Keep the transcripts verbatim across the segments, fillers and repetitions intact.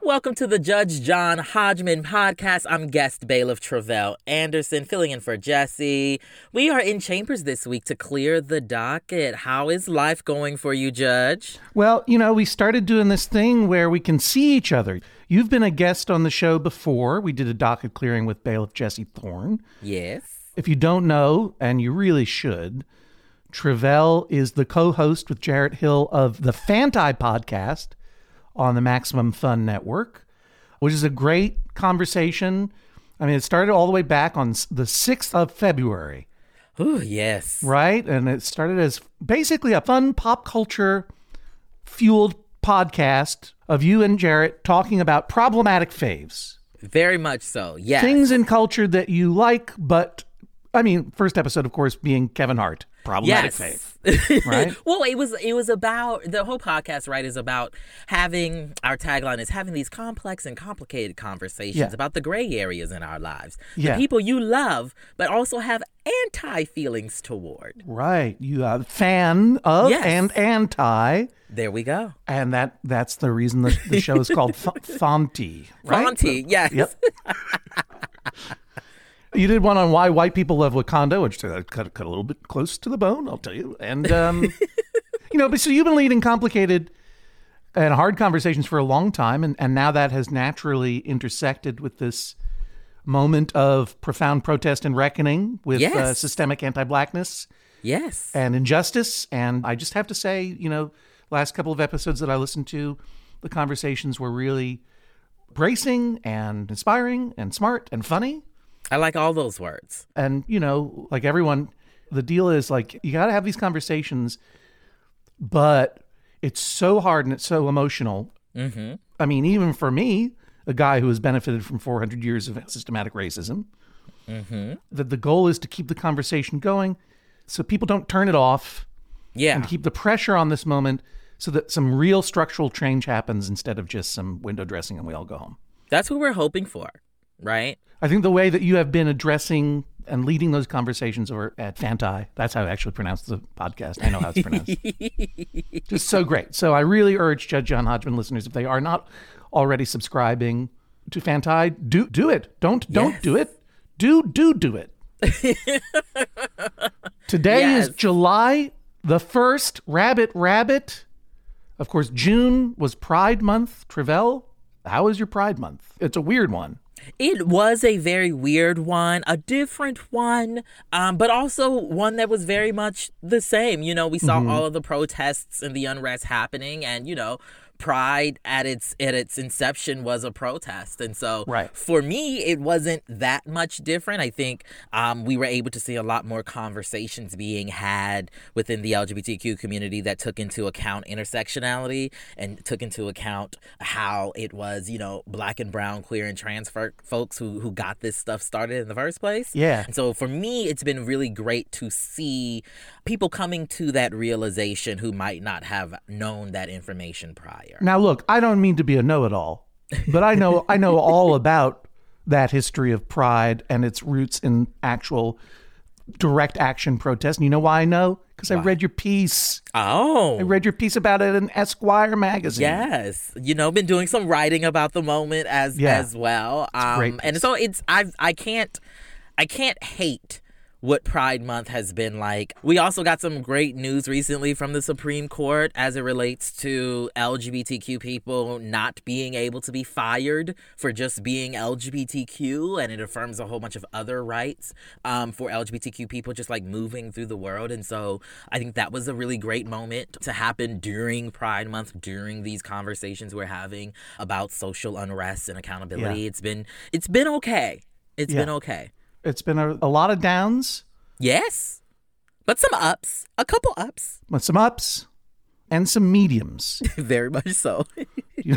Welcome to the Judge John Hodgman podcast. I'm guest bailiff Travell Anderson, filling in for Jesse. We are in chambers this week to clear the docket. How is life going for you, Judge? Well, you know, we started doing this thing where we can see each other. You've been a guest on the show before. We did a docket clearing with bailiff Jesse Thorne. Yes. If you don't know, and you really should, Travell is the co-host with Jarrett Hill of the Fanti podcast on the Maximum Fun Network, which is a great conversation. I mean, it started all the way back on the sixth of February. Ooh, yes. Right? And it started as basically a fun pop culture fueled podcast of you and Jarrett talking about problematic faves. Very much so, yes. Things in culture that you like, but, I mean, first episode, of course, being Kevin Hart. Problematic yes. fave, right? Well, it was it was about, the whole podcast, right, is about having, our tagline is having these complex and complicated conversations Yeah. about the gray areas in our lives. Yeah. The people you love, but also have anti-feelings toward. Right. You are a fan of Yes. and anti, There we go. and that that's the reason the, the show is called F- Fonty, right? Fonty, yes. Yep. You did one on why white people love Wakanda, which uh, cut, cut a little bit close to the bone, I'll tell you. And, um, you know, but so you've been leading complicated and hard conversations for a long time, and, and now that has naturally intersected with this moment of profound protest and reckoning with Yes. uh, systemic anti-blackness Yes. and injustice. And I just have to say, you know, last couple of episodes that I listened to, the conversations were really bracing and inspiring and smart and funny. I like all those words. And, you know, like everyone, the deal is like, you got to have these conversations, but it's so hard and it's so emotional. Mm-hmm. I mean, even for me, a guy who has benefited from four hundred years of systematic racism, Mm-hmm. that the goal is to keep the conversation going so people don't turn it off. Yeah. And keep the pressure on this moment so that some real structural change happens instead of just some window dressing and we all go home. That's what we're hoping for, right? I think the way that you have been addressing and leading those conversations over at Fanti, that's how I actually pronounce the podcast. I know how it's pronounced. Just so great. So I really urge Judge John Hodgman listeners, if they are not already subscribing to Fanti, do do it. Don't don't Yes. do it. Do do do it. Today Yes. is July the first. Rabbit Rabbit. Of course, June was Pride Month. Travell, how is your Pride Month? It's a weird one. It was a very weird one, a different one, um, but also one that was very much the same. You know, we saw Mm-hmm. all of the protests and the unrest happening, and, you know, Pride at its at its inception was a protest. And so Right. for me, it wasn't that much different. I think um, we were able to see a lot more conversations being had within the L G B T Q community that took into account intersectionality and took into account how it was, you know, black and brown, queer and trans fer- folks who, who got this stuff started in the first place. Yeah. And so for me, it's been really great to see people coming to that realization who might not have known that information prior. Now, look, I don't mean to be a know-it-all, but I know I know all about that history of Pride and its roots in actual direct action protest. And you know why I know? Because I Why? read your piece. Oh. I read your piece about it in Esquire magazine. Yes, you know, been doing some writing about the moment as Yeah. as well. Um, great and piece. so it's I I can't I can't hate what Pride Month has been like. We also got some great news recently from the Supreme Court as it relates to L G B T Q people not being able to be fired for just being L G B T Q, and it affirms a whole bunch of other rights um, for L G B T Q people just like moving through the world. And so I think that was a really great moment to happen during Pride Month, during these conversations we're having about social unrest and accountability. Yeah. It's been it's been okay. It's Yeah. been okay. It's been a, a lot of downs, Yes, but some ups, a couple ups. but some ups and some mediums. Very much so. you,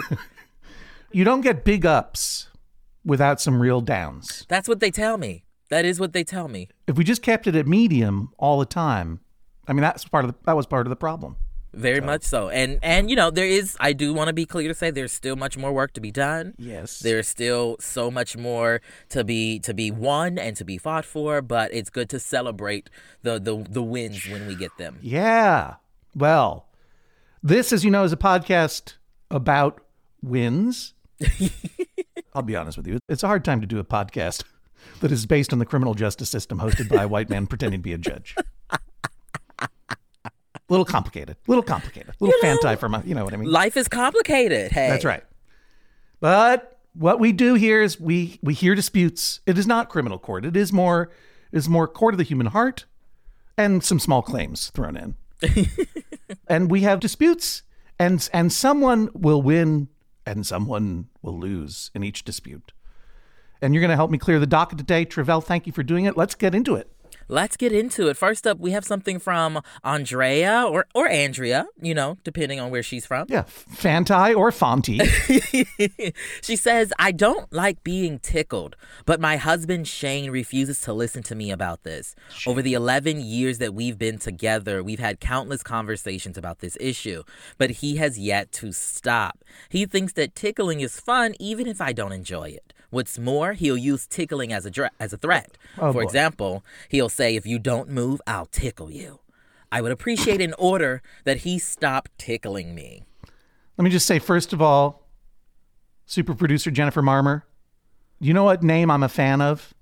you don't get big ups without some real downs. That's what they tell me. That is what they tell me. If we just kept it at medium all the time, I mean, that's part of the, that was part of the problem. Very So- much so. And, and you know, there is, I do want to be clear to say there's still much more work to be done. Yes. There's still so much more to be to be won and to be fought for, but it's good to celebrate the the, the wins when we get them. Yeah. Well, this, as you know, is a podcast about wins I'll be honest with you. It's a hard time to do a podcast that is based on the criminal justice system hosted by a white man pretending to be a judge. A little complicated. A little complicated. A little You know, fanti for my, you know what I mean? Life is complicated. Hey. That's right. But what we do here is we we hear disputes. It is not criminal court. It is more it is more court of the human heart and some small claims thrown in. And we have disputes, and and someone will win and someone will lose in each dispute. And you're going to help me clear the docket today. Travell, thank you for doing it. Let's get into it. Let's get into it. First up, we have something from Andrea or, or Andrea, you know, depending on where she's from. Yeah, Fanti or Fonty. She says, I don't like being tickled, but my husband Shane refuses to listen to me about this. Shane. Over the eleven years that we've been together, we've had countless conversations about this issue, but he has yet to stop. He thinks that tickling is fun even if I don't enjoy it. What's more, he'll use tickling as a dre- as a threat. Oh, For boy. example, he'll say, if you don't move, I'll tickle you. I would appreciate an order that he stop tickling me. Let me just say, first of all, super producer Jennifer Marmer, you know what name I'm a fan of?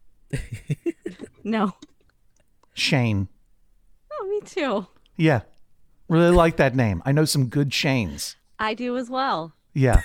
No. Shane. Oh, me too. Yeah. Really like that name. I know some good Shanes. I do as well. Yeah.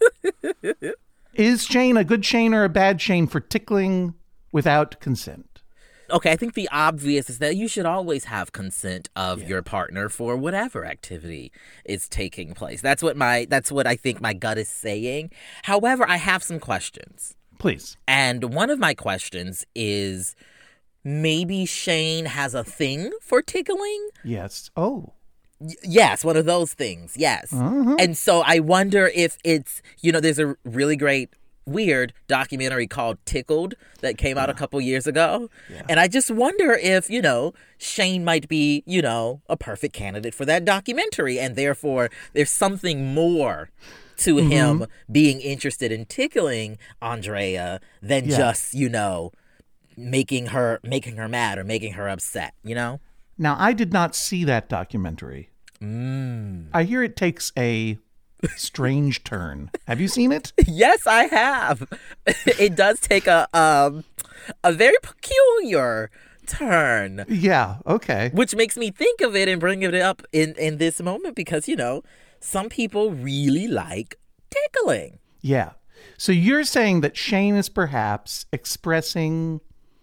Is Shane a good Shane or a bad Shane for tickling without consent? Okay, I think the obvious is that you should always have consent of yeah. your partner for whatever activity is taking place. That's what my that's what I think my gut is saying. However, I have some questions. Please. And one of my questions is, maybe Shane has a thing for tickling? Yes. Oh. Y- yes, one of those things. Yes. Uh-huh. And so I wonder if it's, you know, there's a really great weird documentary called Tickled that came out yeah. a couple years ago. Yeah. And I just wonder if, you know, Shane might be, you know, a perfect candidate for that documentary. And therefore, there's something more to mm-hmm. him being interested in tickling Andrea than yeah. just, you know, making her making her mad or making her upset, you know? Now, I did not see that documentary. Mm. I hear it takes a strange turn. Have you seen it? Yes, I have. It does take a um a very peculiar turn. Yeah, okay. Which makes me think of it and bring it up in, in this moment because, you know, some people really like tickling. Yeah. So you're saying that Shane is perhaps expressing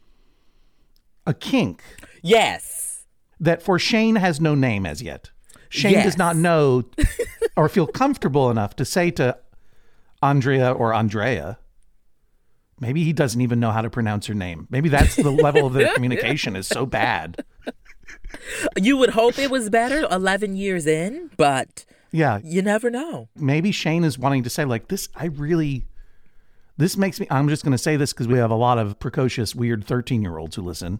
a kink. Yes. That for Shane has no name as yet. Shane yes. does not know or feel comfortable enough to say to Andrea or Andrea, maybe he doesn't even know how to pronounce her name. Maybe that's the level of their communication is so bad. You would hope it was better eleven years in, but yeah, you never know. Maybe Shane is wanting to say like this, I really, this makes me, I'm just going to say this because we have a lot of precocious, weird thirteen-year-olds who listen.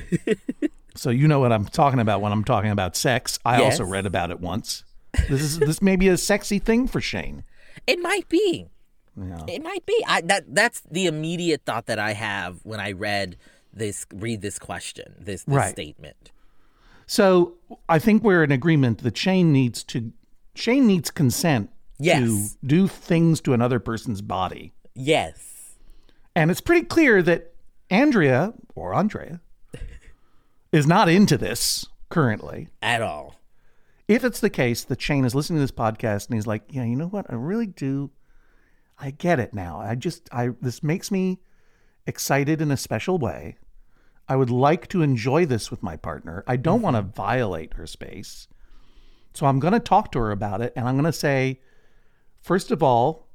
So you know what I'm talking about when I'm talking about sex. I yes. also read about it once. This is this may be a sexy thing for Shane. It might be. Yeah. It might be. I, that that's the immediate thought that I have when I read this, read this question, this, this right. statement. So I think we're in agreement that Shane needs to Shane needs consent yes. to do things to another person's body. Yes. And it's pretty clear that Andrea or Andrea is not into this currently. At all. If it's the case that Shane is listening to this podcast and he's like, yeah, you know what? I really do. I get it now. I just, I, this makes me excited in a special way. I would like to enjoy this with my partner. I don't mm-hmm. want to violate her space. So I'm going to talk to her about it. And I'm going to say, first of all,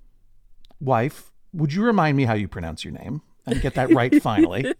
wife, would you remind me how you pronounce your name and get that right finally?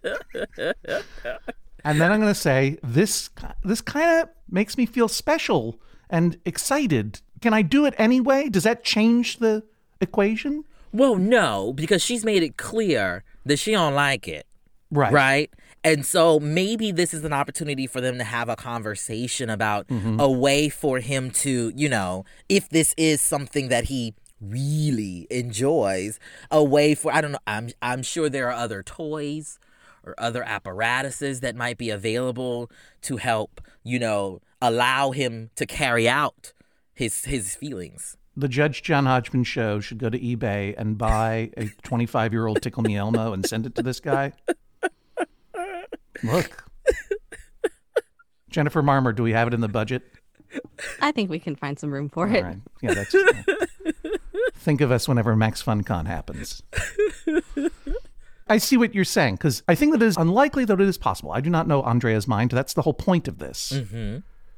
And then I'm going to say, this this kind of makes me feel special and excited. Can I do it anyway? Does that change the equation? Well, no, because she's made it clear that she don't like it. Right. Right? And so maybe this is an opportunity for them to have a conversation about mm-hmm. a way for him to, you know, if this is something that he really enjoys, a way for, I don't know, I'm I'm sure there are other toys or other apparatuses that might be available to help, you know, allow him to carry out his his feelings the Judge John Hodgman show should go to eBay and buy a twenty-five-year-old Tickle Me Elmo and send it to this guy? Look. Jennifer Marmer, do we have it in the budget? I think we can find some room for All it. right. Yeah, that's uh, think of us whenever Max FunCon happens. I see what you're saying, because I think that it is unlikely, though it is possible. I do not know Andrea's mind. That's the whole point of this, Mm-hmm.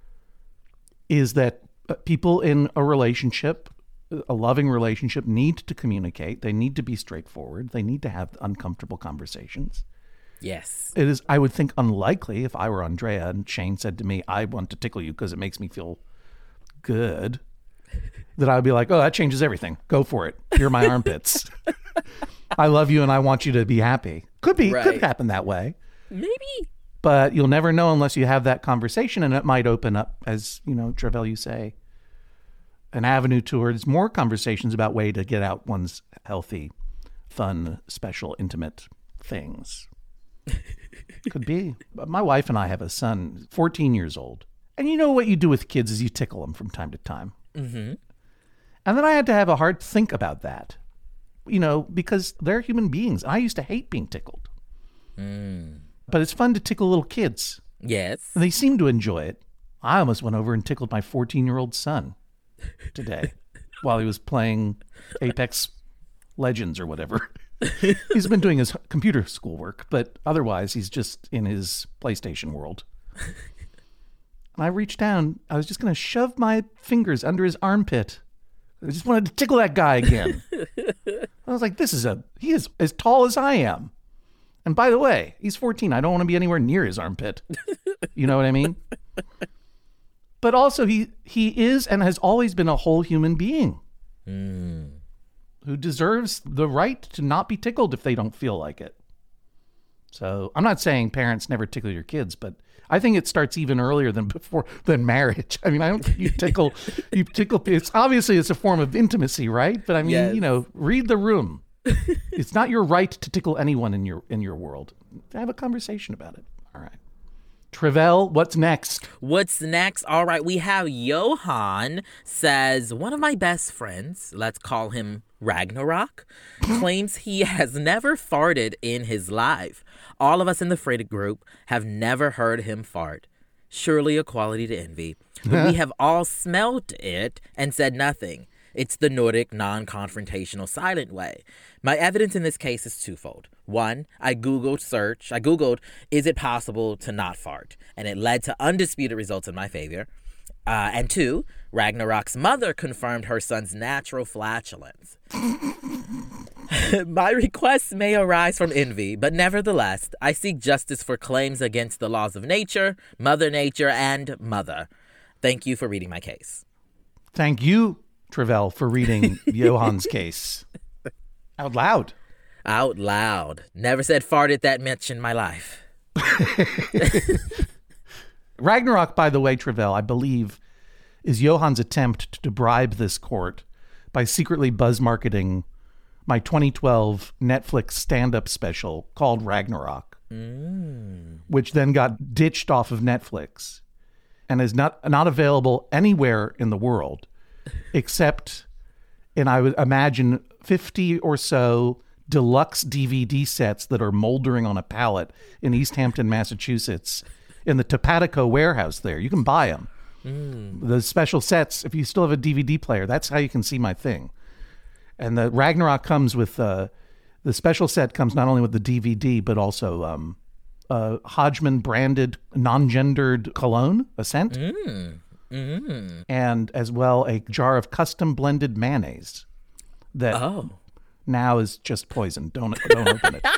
is that uh, people in a relationship, a loving relationship, need to communicate. They need to be straightforward. They need to have uncomfortable conversations. Yes. It is, I would think, unlikely if I were Andrea and Shane said to me, I want to tickle you because it makes me feel good, that I would be like, oh, that changes everything. Go for it. Here are my armpits. I love you and I want you to be happy. Could be, Right. could happen that way. Maybe. But you'll never know unless you have that conversation, and it might open up, as, you know, Travell, you say, an avenue towards more conversations about way to get out one's healthy, fun, special, intimate things. Could be. But my wife and I have a son, fourteen years old. And you know what you do with kids is you tickle them from time to time. Mm-hmm. And then I had to have a hard think about that, you know, because they're human beings. I used to hate being tickled. Mm. But it's fun to tickle little kids. Yes. And they seem to enjoy it. I almost went over and tickled my fourteen-year-old son today while he was playing Apex Legends or whatever. He's been doing his computer schoolwork, but otherwise he's just in his PlayStation world. And I reached down. I was just going to shove my fingers under his armpit. I just wanted to tickle that guy again. I was like, this is a, he is as tall as I am. And by the way, he's fourteen. I don't want to be anywhere near his armpit. You know what I mean? But also he, he is and has always been a whole human being. Mm. Who deserves the right to not be tickled if they don't feel like it. So I'm not saying parents never tickle your kids, but I think it starts even earlier than before than marriage. I mean, I don't think you tickle, you tickle. It's obviously it's a form of intimacy, right? But I mean, Yes. you know, read the room. It's not your right to tickle anyone in your in your world. Have a conversation about it. All right. Travell, what's next? What's next? All right, we have Johan says, one of my best friends, let's call him Ragnarok, claims he has never farted in his life. All of us in the Freighted group have never heard him fart. Surely a quality to envy. But we have all smelled it and said nothing. It's the Nordic, non-confrontational, silent way. My evidence in this case is twofold. One, I Googled search. I Googled, is it possible to not fart? And it led to undisputed results in my favor. Uh, and two, Ragnarok's mother confirmed her son's natural flatulence. My requests may arise from envy, but nevertheless, I seek justice for claims against the laws of nature, Mother Nature, and Mother. Thank you for reading my case. Thank you, Travell, for reading Johan's case out loud. Out loud. Never said farted that much in my life. Ragnarok, by the way, Travell, I believe, is Johan's attempt to bribe this court by secretly buzz marketing my twenty twelve Netflix stand-up special called Ragnarok, Mm. which then got ditched off of Netflix and is not not available anywhere in the world except in, I would imagine, fifty or so deluxe D V D sets that are moldering on a pallet in East Hampton, Massachusetts, in the Topatico warehouse there. You can buy them. Mm. The special sets, if you still have a D V D player, that's how you can see my thing. And the Ragnarok comes with, uh, the special set comes not only with the D V D, but also um, uh, Hodgman branded non-gendered cologne, a scent, Mm. Mm. and as well a jar of custom blended mayonnaise that Oh. now is just poison. Don't don't open it.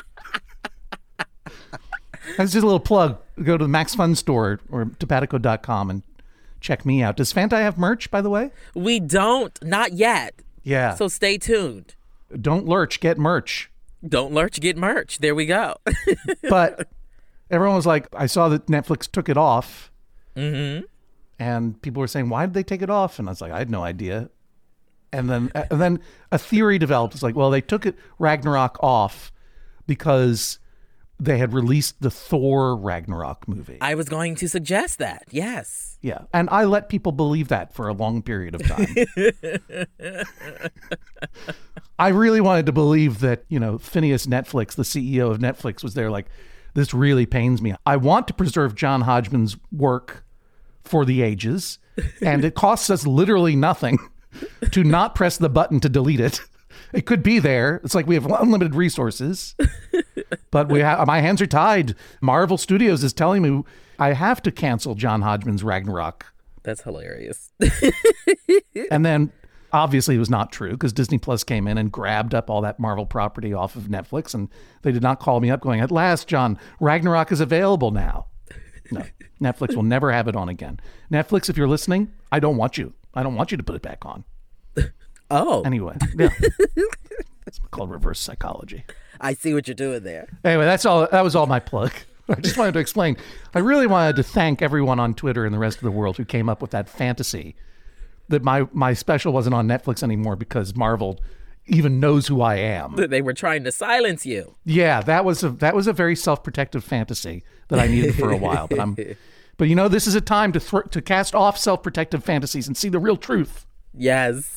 That's just a little plug. Go to the Max Fun store or topatico dot com and check me out. Does Fanta have merch, by the way? We don't. Not yet. Yeah. So stay tuned. Don't lurch, get merch. Don't lurch, get merch. There we go. But everyone was like, I saw that Netflix took it off. Mm-hmm. And people were saying, why did they take it off? And I was like, I had no idea. And then and then a theory developed. It's like, well, they took it Ragnarok off because they had released the Thor Ragnarok movie. I was going to suggest that. Yes. Yeah. And I let people believe that for a long period of time. I really wanted to believe that, you know, Phineas Netflix, the C E O of Netflix, was there like, this really pains me. I want to preserve John Hodgman's work for the ages, and it costs us literally nothing to not press the button to delete it. It could be there. It's like we have unlimited resources, but we ha- my hands are tied. Marvel Studios is telling me I have to cancel John Hodgman's Ragnarok. That's hilarious. And then obviously it was not true because Disney Plus came in and grabbed up all that Marvel property off of Netflix, and they did not call me up going, at last, John, Ragnarok is available now. No, Netflix will never have it on again. Netflix, if you're listening, I don't want you. I don't want you to put it back on. Oh. Anyway, yeah. It's called reverse psychology. I see what you're doing there. Anyway, that's all. That was all my plug. I just wanted to explain. I really wanted to thank everyone on Twitter and the rest of the world who came up with that fantasy that my, my special wasn't on Netflix anymore because Marvel even knows who I am. They were trying to silence you. Yeah, that was a that was a very self-protective fantasy that I needed for a while. But I'm, but you know, this is a time to thr- to cast off self-protective fantasies and see the real truth. Yes.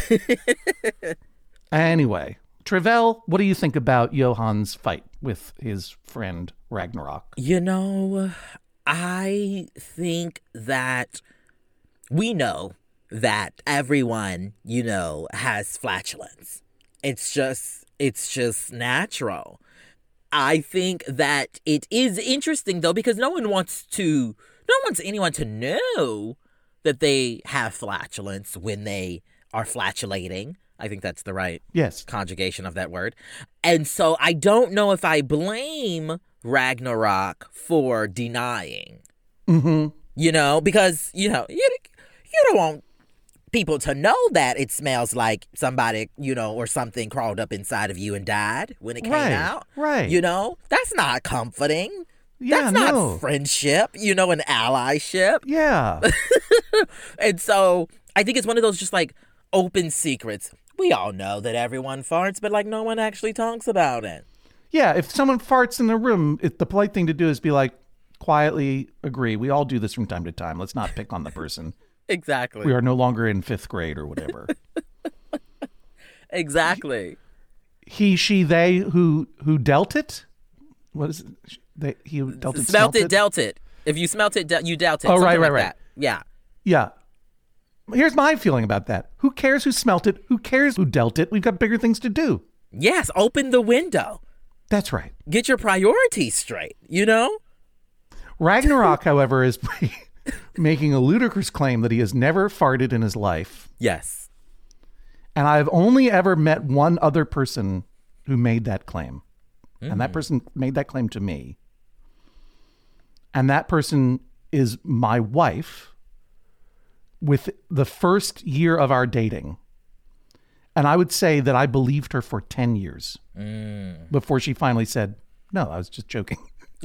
Anyway, Tre'vell, what do you think about Johann's fight with his friend Ragnarok? You know, I think that we know that everyone, you know, has flatulence. It's just, it's just natural. I think that it is interesting, though, because no one wants to, no one wants anyone to know that they have flatulence when they are flatulating. I think that's the right yes. conjugation of that word. And so I don't know if I blame Ragnarok for denying. Mm-hmm. You know, because, you know, you, you don't want people to know that it smells like somebody, you know, or something crawled up inside of you and died when it came right, out. Right. You know, that's not comforting. Yeah, that's not no. friendship, you know, an allyship. Yeah. And so I think it's one of those just like open secrets. We all know that everyone farts, but like no one actually talks about it. Yeah, if someone farts in the room, it, the polite thing to do is be like, quietly agree. We all do this from time to time. Let's not pick on the person. Exactly. We are no longer in fifth grade or whatever. Exactly. He, she, they who who dealt it? What is it? They, he who dealt it, smelt, smelt it, it, dealt it. If you smelt it, de- you dealt it. Oh, Something right, right, like right. that. Yeah. Yeah. Here's my feeling about that. Who cares who smelt it? Who cares who dealt it? We've got bigger things to do. Yes, open the window. That's right. Get your priorities straight, you know? Ragnarok, however, is making a ludicrous claim that he has never farted in his life. Yes. And I've only ever met one other person who made that claim. Mm. And that person made that claim to me. And that person is my wife with the first year of our dating. And I would say that I believed her for ten years mm. before she finally said, no, I was just joking.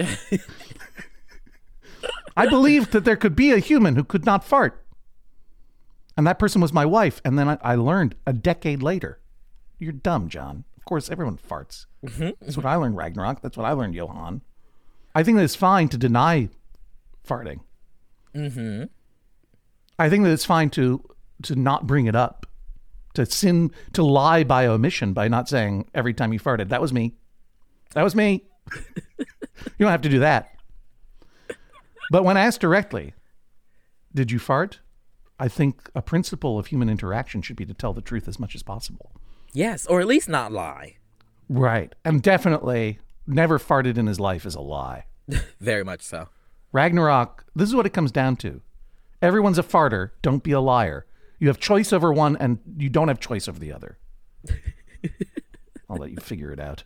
I believed that there could be a human who could not fart. And that person was my wife. And then I, I learned a decade later, you're dumb, John. Of course, everyone farts. Mm-hmm. That's what I learned, Ragnarok. That's what I learned, Johann. I think that it's fine to deny farting. Mm-hmm. I think that it's fine to to not bring it up, to sin, to lie by omission by not saying every time you farted, that was me. That was me. You don't have to do that. But when asked directly, did you fart? I think a principle of human interaction should be to tell the truth as much as possible. Yes, or at least not lie. Right. And definitely never farted in his life is a lie. Very much so. Ragnarok, this is what it comes down to. Everyone's a farter. Don't be a liar. You have choice over one and you don't have choice over the other. I'll let you figure it out.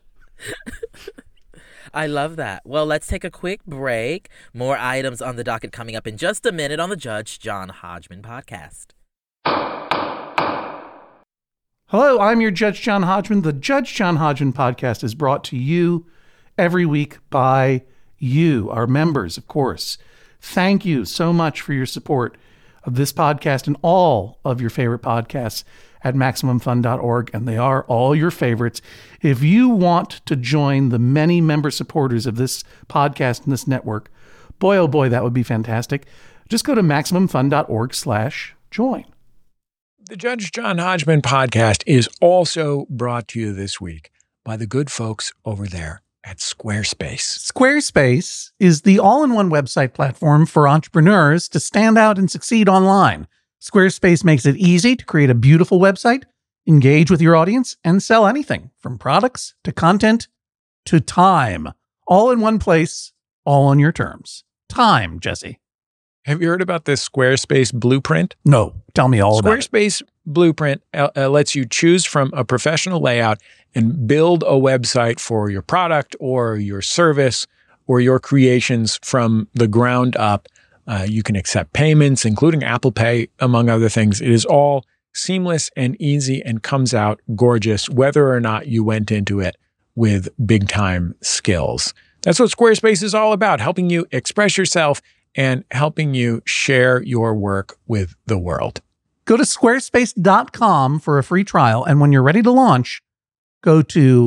I love that. Well, let's take a quick break. More items on the docket coming up in just a minute on the Judge John Hodgman podcast. Hello, I'm your Judge John Hodgman. The Judge John Hodgman podcast is brought to you every week by you, our members, of course. Thank you so much for your support of this podcast and all of your favorite podcasts at Maximum Fun dot org, and they are all your favorites. If you want to join the many member supporters of this podcast and this network, boy, oh boy, that would be fantastic. Just go to Maximum Fun dot org slash join. The Judge John Hodgman podcast is also brought to you this week by the good folks over there at Squarespace. Squarespace is the all-in-one website platform for entrepreneurs to stand out and succeed online. Squarespace makes it easy to create a beautiful website, engage with your audience, and sell anything from products to content to time. All in one place, all on your terms. Time, Jesse. Have you heard about this Squarespace blueprint? No, tell me all about it. Squarespace Blueprint uh, uh, lets you choose from a professional layout and build a website for your product or your service or your creations from the ground up. Uh, you can accept payments, including Apple Pay, among other things. It is all seamless and easy and comes out gorgeous, whether or not you went into it with big time skills. That's what Squarespace is all about, helping you express yourself and helping you share your work with the world. Go to squarespace dot com for a free trial, and when you're ready to launch, go to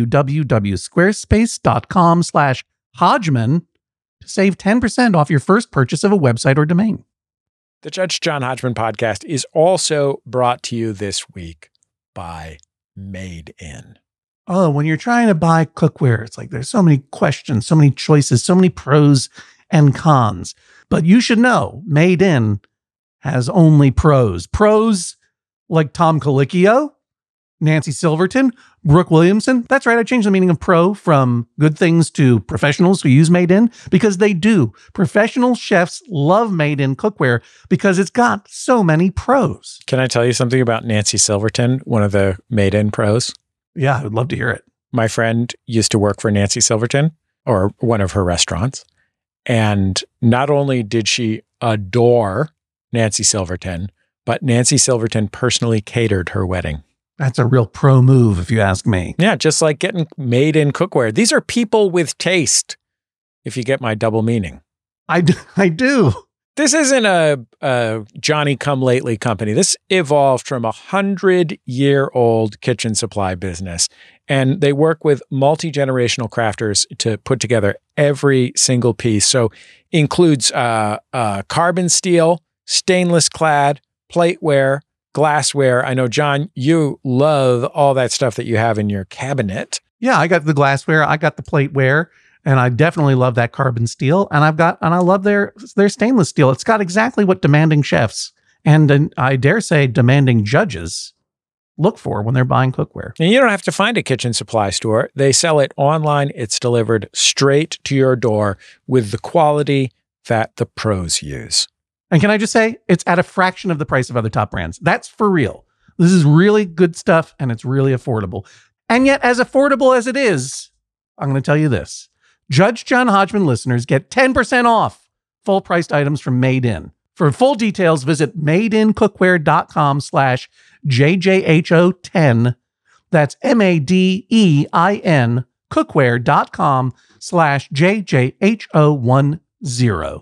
www.squarespace.com slash Hodgman to save ten percent off your first purchase of a website or domain. The Judge John Hodgman podcast is also brought to you this week by Made In. Oh, when you're trying to buy cookware, it's like there's so many questions, so many choices, so many pros and cons. But you should know, Made In has only pros. Pros like Tom Colicchio, Nancy Silverton, Brooke Williamson. That's right, I changed the meaning of pro from good things to professionals who use Made In, because they do. Professional chefs love Made In cookware because it's got so many pros. Can I tell you something about Nancy Silverton, one of the Made In pros? Yeah, I would love to hear it. My friend used to work for Nancy Silverton, or one of her restaurants. And not only did she adore Nancy Silverton, but Nancy Silverton personally catered her wedding. That's a real pro move, if you ask me. Yeah, just like getting Made In cookware. These are people with taste, if you get my double meaning. I do. I do. This isn't a, a Johnny-come-lately company. This evolved from a hundred-year-old kitchen supply business. And they work with multi-generational crafters to put together every single piece. So includes uh, uh, carbon steel, stainless clad, plateware, glassware. I know, John, you love all that stuff that you have in your cabinet. Yeah, I got the glassware, I got the plateware, and I definitely love that carbon steel. And I've got, and I love their their stainless steel. It's got exactly what demanding chefs and, and I dare say demanding judges look for when they're buying cookware. And you don't have to find a kitchen supply store. They sell it online. It's delivered straight to your door with the quality that the pros use. And can I just say, it's at a fraction of the price of other top brands. That's for real. This is really good stuff, and it's really affordable. And yet, as affordable as it is, I'm going to tell you this. Judge John Hodgman listeners get ten percent off full-priced items from Made In. For full details, visit madeincookware.com slash JJHO10. That's M-A-D-E-I-N cookware.com slash JJHO10.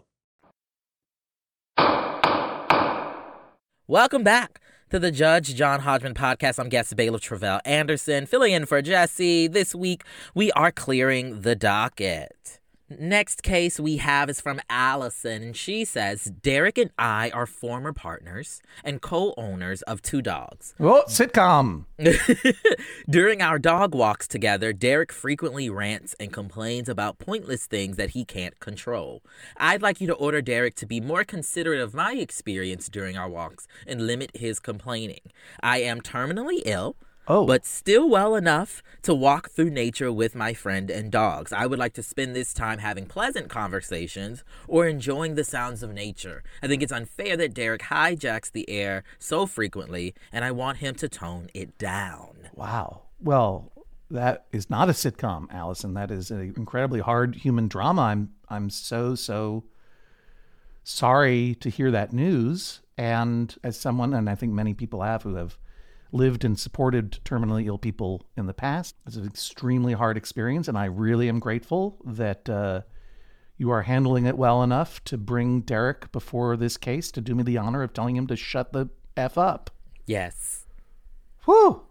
Welcome back to the Judge John Hodgman podcast. I'm guest bailiff Travell Anderson, filling in for Jesse. This week, we are clearing the docket. Next case we have is from Allison, and she says, Derek and I are former partners and co-owners of two dogs. Oh, sitcom. During our dog walks together, Derek frequently rants and complains about pointless things that he can't control. I'd like you to order Derek to be more considerate of my experience during our walks and limit his complaining. I am terminally ill. Oh. But still well enough to walk through nature with my friend and dogs. I would like to spend this time having pleasant conversations or enjoying the sounds of nature. I think it's unfair that Derek hijacks the air so frequently, and I want him to tone it down. Wow. Well, that is not a sitcom, Allison. That is an incredibly hard human drama. I'm I'm so, so sorry to hear that news. And as someone, and I think many people have who have lived and supported terminally ill people in the past, it's an extremely hard experience, and I really am grateful that uh, you are handling it well enough to bring Derek before this case to do me the honor of telling him to shut the F up. Yes. Whew.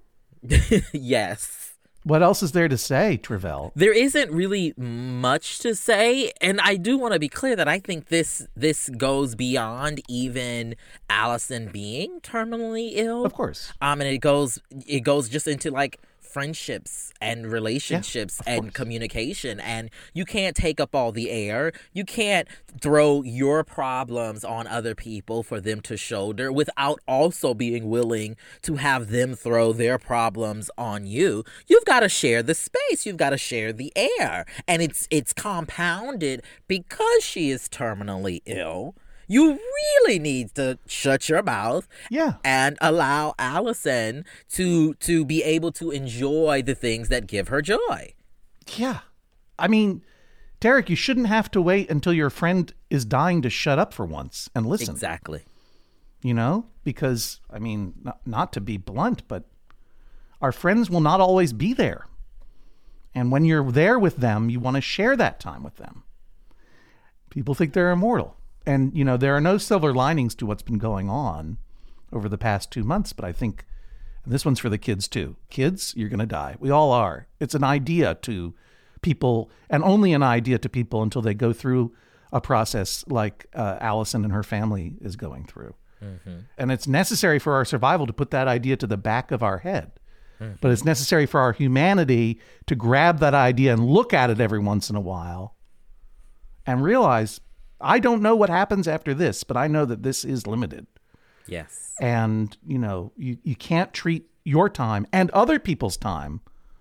Yes. What else is there to say, Travell? There isn't really much to say, and I do want to be clear that I think this this goes beyond even Allison being terminally ill. Of course. Um, and it goes it goes just into like friendships and relationships Yeah, and communication, and you can't take up all the air. You can't throw your problems on other people for them to shoulder without also being willing to have them throw their problems on you. You've got to share the space. You've got to share the air, and it's it's compounded because she is terminally ill. You really need to shut your mouth Yeah. and allow Allison to to be able to enjoy the things that give her joy. Yeah. I mean, Derek, you shouldn't have to wait until your friend is dying to shut up for once and listen. Exactly. You know? Because, I mean, not, not to be blunt, but our friends will not always be there. And when you're there with them, you want to share that time with them. People think they're immortal. And, you know, there are no silver linings to what's been going on over the past two months. But I think and this one's for the kids, too. Kids, you're going to die. We all are. It's an idea to people, and only an idea to people until they go through a process like uh, Allison and her family is going through. Mm-hmm. And it's necessary for our survival to put that idea to the back of our head. Mm-hmm. But it's necessary for our humanity to grab that idea and look at it every once in a while and realize, I don't know what happens after this, but I know that this is limited. Yes. And, you know, you, you can't treat your time and other people's time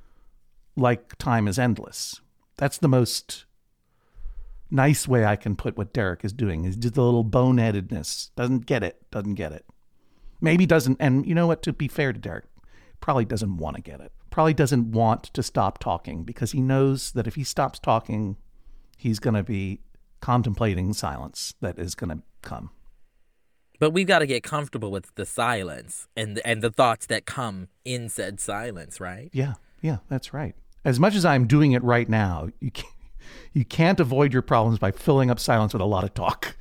like time is endless. That's the most nice way I can put what Derek is doing. Is just a little boneheadedness. Doesn't get it. Doesn't get it. Maybe doesn't. And you know what? To be fair to Derek, probably doesn't want to get it. Probably doesn't want to stop talking because he knows that if he stops talking, he's going to be contemplating silence that is going to come. But we've got to get comfortable with the silence and and the thoughts that come in said silence, right? Yeah, yeah, that's right. As much as I'm doing it right now, you can't, you can't avoid your problems by filling up silence with a lot of talk.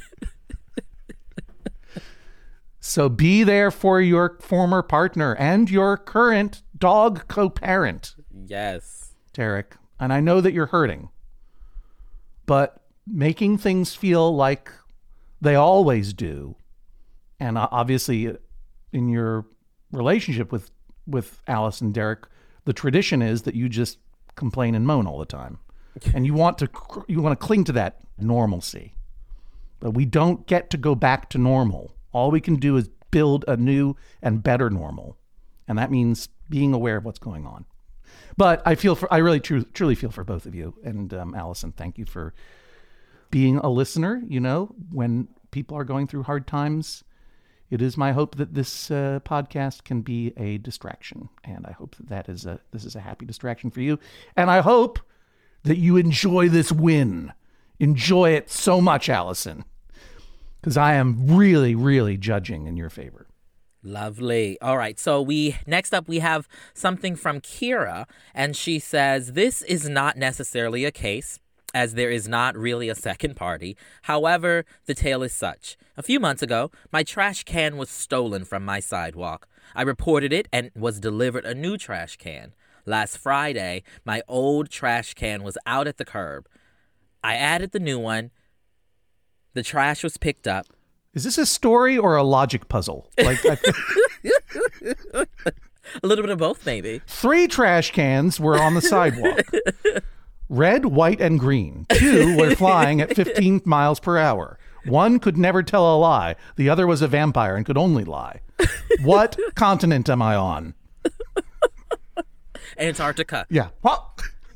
So be there for your former partner and your current dog co-parent. Yes. Derek. And I know that you're hurting, but making things feel like they always do, and obviously in your relationship with, with Alice and Derek, the tradition is that you just complain and moan all the time. And you want to you want to cling to that normalcy. But we don't get to go back to normal. All we can do is build a new and better normal. And that means being aware of what's going on. But I feel for I really tru- truly feel for both of you. And um, Allison, thank you for being a listener. You know, when people are going through hard times, it is my hope that this uh, podcast can be a distraction, and I hope that, that is a this is a happy distraction for you. And I hope that you enjoy this win. Enjoy it so much, Allison, because I am really, really judging in your favor. Lovely. All right. So we next up we have something from Kira, and she says this is not necessarily a case, as there is not really a second party. However, the tale is such. A few months ago, my trash can was stolen from my sidewalk. I reported it and was delivered a new trash can. Last Friday, my old trash can was out at the curb. I added the new one. The trash was picked up. Is this a story or a logic puzzle? Like I A little bit of both, maybe. Three trash cans were on the sidewalk. Red, white, and green. Two were flying at fifteen miles per hour. One could never tell a lie. The other was a vampire and could only lie. What continent am I on? Antarctica. Yeah. Well,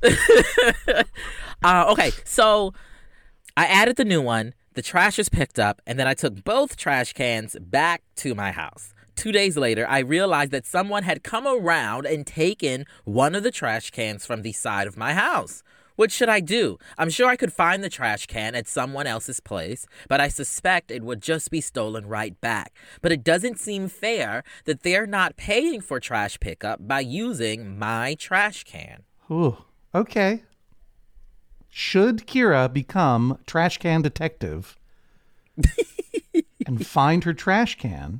uh, okay, so I added the new one. The trash was picked up, and then I took both trash cans back to my house. Two days later, I realized that someone had come around and taken one of the trash cans from the side of my house. What should I do? I'm sure I could find the trash can at someone else's place, but I suspect it would just be stolen right back. But it doesn't seem fair that they're not paying for trash pickup by using my trash can. ooh, okay. should Kira become trash can detective and find her trash can,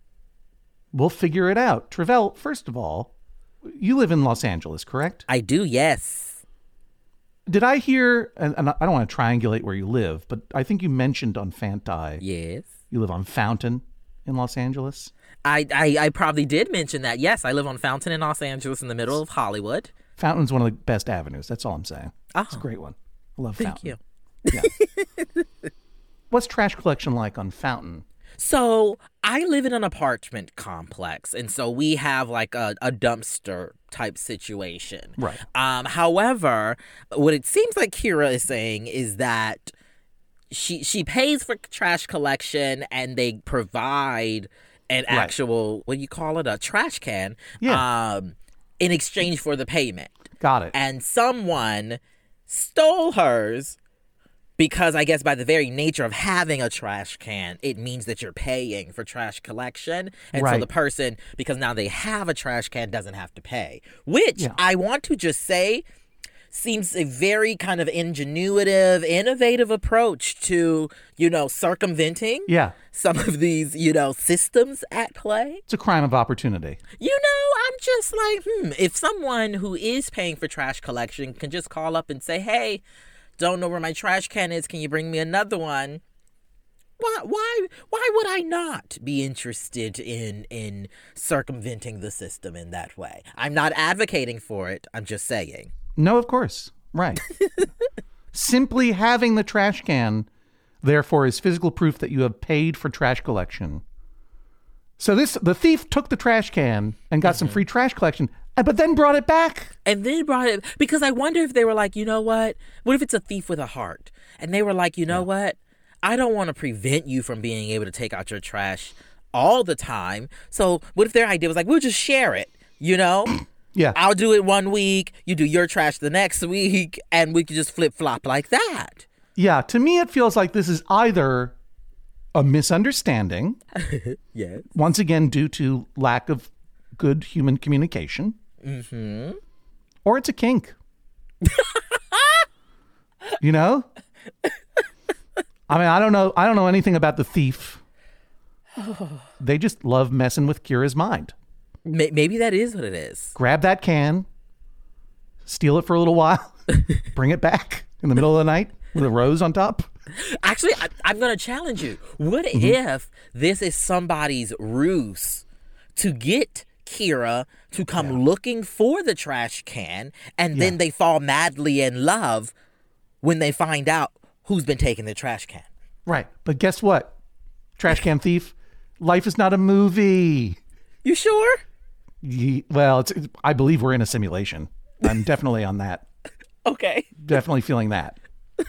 we'll figure it out. Travell, first of all, you live in Los Angeles, correct? I do, yes. Did I hear, and, and I don't want to triangulate where you live, but I think you mentioned on Fanti. Yes. You live on Fountain in Los Angeles? I, I, I probably did mention that. Yes, I live on Fountain in Los Angeles in the middle of Hollywood. Fountain's one of the best avenues. That's all I'm saying. Oh, It's a great one. I love thank Fountain. you. Yeah. What's trash collection like on Fountain? So I live in an apartment complex, and so we have like a, a dumpster type situation. Right. Um, however, what it seems like Kira is saying is that she she pays for trash collection, and they provide an Right. actual, what do you call it, a trash can, Yeah. um, in exchange for the payment. Got it. And someone stole hers because I guess by the very nature of having a trash can, it means that you're paying for trash collection. And so Right. the person, because now they have a trash can, doesn't have to pay. Which Yeah. I want to just say seems a very kind of ingenuitive, innovative approach to, you know, circumventing Yeah. some of these, you know, systems at play. It's a crime of opportunity. You know, I'm just like, hmm, if someone who is paying for trash collection can just call up and say, hey, don't know where my trash can is, can you bring me another one? Why why why would I not be interested in in circumventing the system in that way? I'm not advocating for it, I'm just saying. No, of course. Right. Simply having the trash can, therefore, is physical proof that you have paid for trash collection. So this the thief took the trash can and got some free trash collection, uh, but then brought it back. And then brought it, because I wonder if they were like, you know what? What if it's a thief with a heart? And they were like, you know what? I don't want to prevent you from being able to take out your trash all the time. So what if their idea was like, we'll just share it, you know? Yeah. I'll do it one week, you do your trash the next week, and we could just flip-flop like that. Yeah. To me, it feels like this is either a misunderstanding, Yes. once again due to lack of good human communication, Mm-hmm. or it's a kink. You know? I mean, I don't know. I don't know anything about the thief. They just love messing with Kira's mind. Maybe that is what it is. Grab that can, steal it for a little while, bring it back in the middle of the night with a rose on top. Actually, I, I'm going to challenge you. What if this is somebody's ruse to get Kira to come looking for the trash can, and then Yeah. they fall madly in love when they find out who's been taking the trash can? Right. But guess what? Trash can thief, life is not a movie. You sure? Ye- Well, it's, I believe we're in a simulation. I'm definitely on that. Okay. Definitely feeling that.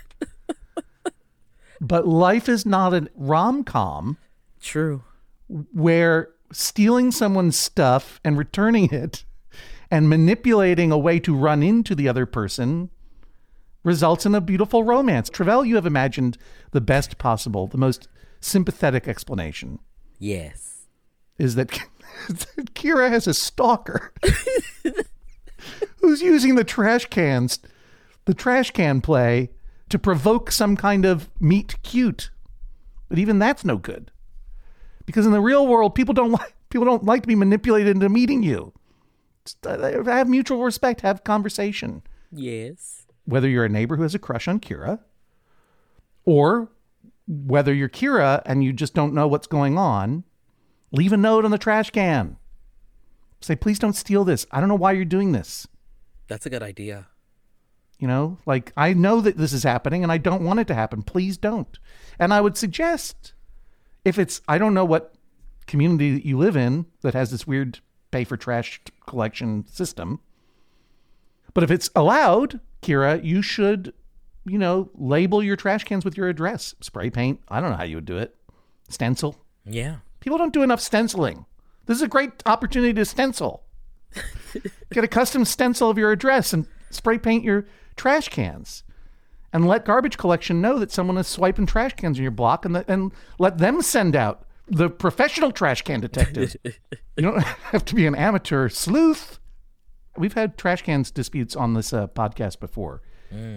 But life is not a rom-com True. where stealing someone's stuff and returning it and manipulating a way to run into the other person results in a beautiful romance. Travell, you have imagined the best possible, the most sympathetic explanation Yes. is that Kira has a stalker who's using the trash cans, the trash can play to provoke some kind of meet cute. But even that's no good. Because in the real world, people don't like people don't like to be manipulated into meeting you. Just, uh, have mutual respect, have conversation. Yes. Whether you're a neighbor who has a crush on Kira, or whether you're Kira and you just don't know what's going on, leave a note on the trash can. Say, please don't steal this. I don't know why you're doing this. That's a good idea. You know, like, I know that this is happening and I don't want it to happen. Please don't. And I would suggest, if it's, I don't know what community that you live in that has this weird pay for trash collection system, but if it's allowed, Kira, you should, you know, label your trash cans with your address. Spray paint. I don't know how you would do it. Stencil. Yeah. People don't do enough stenciling. This is a great opportunity to stencil. Get a custom stencil of your address and spray paint your trash cans. And let garbage collection know that someone is swiping trash cans in your block, and, the, and let them send out the professional trash can detectives. You don't have to be an amateur sleuth. We've had trash cans disputes on this uh, podcast before. Mm.